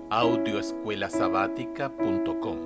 Audioescuelasabática.com.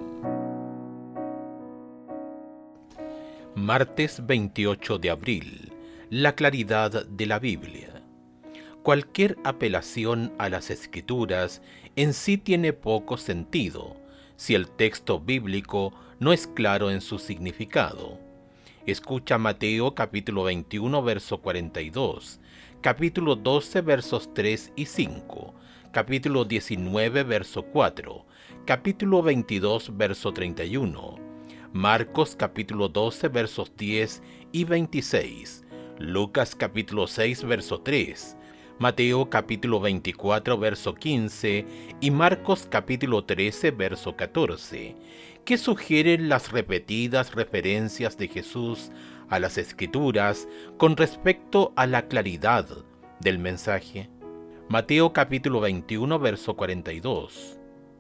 Martes 28 de abril. La claridad de la Biblia. Cualquier apelación a las Escrituras en sí tiene poco sentido si el texto bíblico no es claro en su significado. Escucha Mateo capítulo 21, verso 42, capítulo 12, versos 3 y 5, capítulo 19, verso 4, capítulo 22, verso 31, Marcos capítulo 12, versos 10 y 26, Lucas capítulo 6, verso 3, Mateo capítulo 24, verso 15 y Marcos capítulo 13, verso 14, que sugieren las repetidas referencias de Jesús a las Escrituras con respecto a la claridad del mensaje. Mateo capítulo 21, verso 42.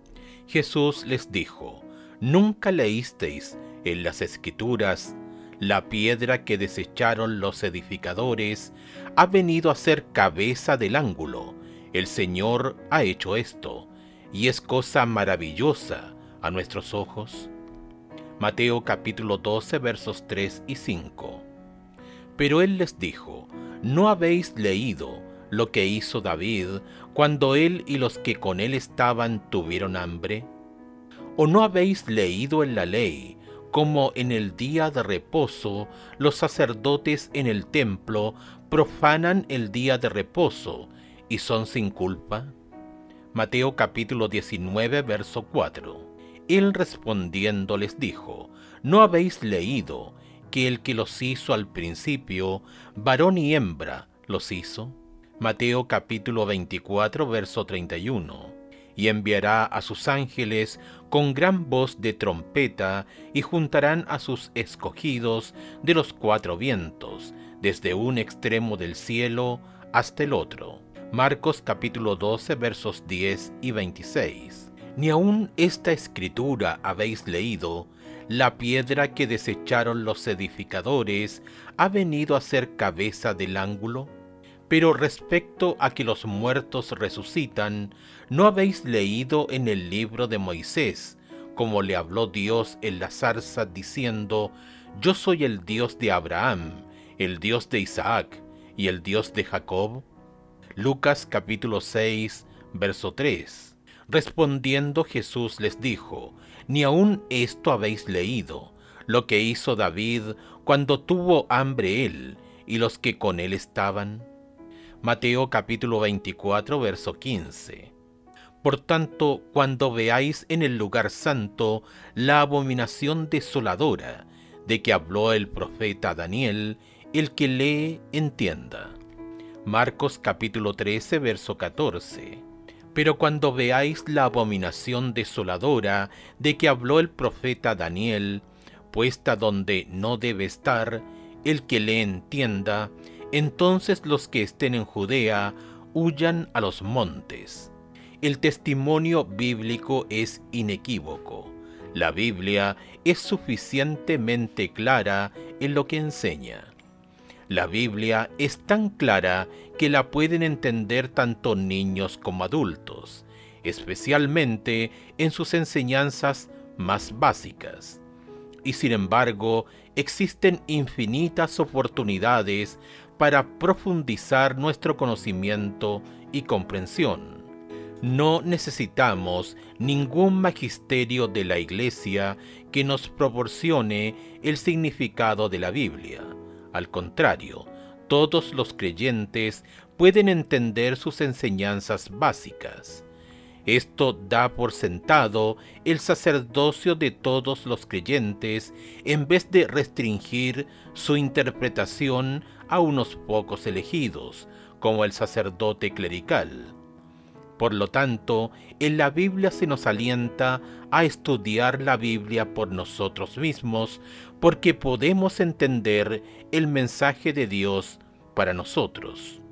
Jesús les dijo: ¿Nunca leísteis en las Escrituras: la piedra que desecharon los edificadores ha venido a ser cabeza del ángulo? El Señor ha hecho esto, y es cosa maravillosa a nuestros ojos. Mateo capítulo 12, versos 3 y 5. Pero él les dijo: ¿no habéis leído lo que hizo David cuando él y los que con él estaban tuvieron hambre? ¿O no habéis leído en la ley cómo en el día de reposo los sacerdotes en el templo profanan el día de reposo y son sin culpa? Mateo capítulo 19, verso 4. Él respondiendo les dijo: ¿no habéis leído que el que los hizo al principio, varón y hembra, los hizo? Mateo capítulo 24, verso 31. Y enviará a sus ángeles con gran voz de trompeta, y juntarán a sus escogidos de los cuatro vientos, desde un extremo del cielo hasta el otro. Marcos capítulo 12, versos 10 y 26. ¿Ni aún esta escritura habéis leído? La piedra que desecharon los edificadores ha venido a ser cabeza del ángulo. Pero respecto a que los muertos resucitan, ¿no habéis leído en el libro de Moisés como le habló Dios en la zarza diciendo: yo soy el Dios de Abraham, el Dios de Isaac y el Dios de Jacob? Lucas capítulo 6, verso 3. Respondiendo Jesús les dijo: ¿ni aún esto habéis leído, lo que hizo David cuando tuvo hambre él y los que con él estaban? Mateo capítulo 24, verso 15. Por tanto, cuando veáis en el lugar santo la abominación desoladora de que habló el profeta Daniel, el que lee entienda. Marcos capítulo 13, verso 14. Pero cuando veáis la abominación desoladora de que habló el profeta Daniel, puesta donde no debe estar, el que le entienda, entonces los que estén en Judea huyan a los montes. El testimonio bíblico es inequívoco. La Biblia es suficientemente clara en lo que enseña. La Biblia es tan clara que la pueden entender tanto niños como adultos, especialmente en sus enseñanzas más básicas. Y sin embargo, existen infinitas oportunidades para profundizar nuestro conocimiento y comprensión. No necesitamos ningún magisterio de la Iglesia que nos proporcione el significado de la Biblia. Al contrario, todos los creyentes pueden entender sus enseñanzas básicas. Esto da por sentado el sacerdocio de todos los creyentes en vez de restringir su interpretación a unos pocos elegidos, como el sacerdote clerical. Por lo tanto, en la Biblia se nos alienta a estudiar la Biblia por nosotros mismos, porque podemos entender el mensaje de Dios para nosotros.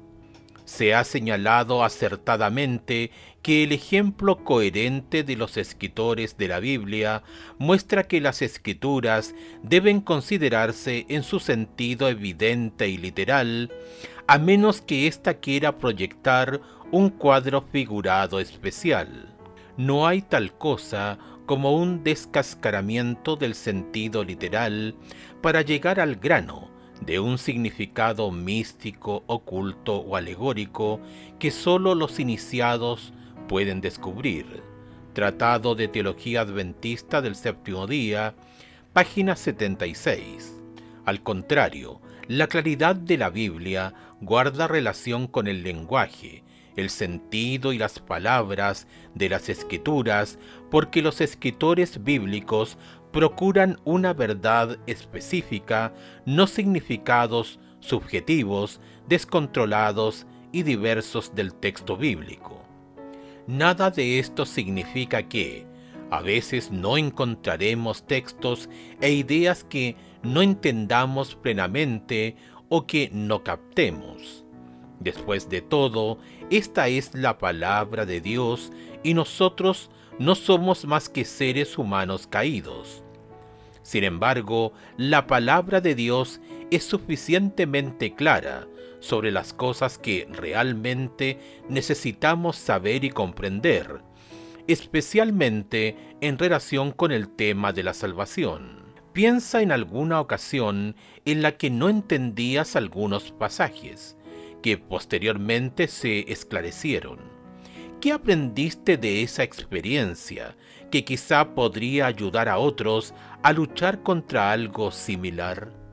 Se ha señalado acertadamente que el ejemplo coherente de los escritores de la Biblia muestra que las Escrituras deben considerarse en su sentido evidente y literal, a menos que ésta quiera proyectar un cuadro figurado especial. No hay tal cosa como un descascaramiento del sentido literal para llegar al grano de un significado místico, oculto o alegórico que sólo los iniciados pueden descubrir. Tratado de Teología Adventista del Séptimo Día, página 76. Al contrario, la claridad de la Biblia guarda relación con el lenguaje, el sentido y las palabras de las Escrituras, porque los escritores bíblicos procuran una verdad específica, no significados subjetivos, descontrolados y diversos del texto bíblico. Nada de esto significa que a veces no encontraremos textos e ideas que no entendamos plenamente o que no captemos. Después de todo, esta es la palabra de Dios y nosotros no somos más que seres humanos caídos. Sin embargo, la palabra de Dios es suficientemente clara sobre las cosas que realmente necesitamos saber y comprender, especialmente en relación con el tema de la salvación. Piensa en alguna ocasión en la que no entendías algunos pasajes, que posteriormente se esclarecieron. ¿Qué aprendiste de esa experiencia que quizá podría ayudar a otros a luchar contra algo similar?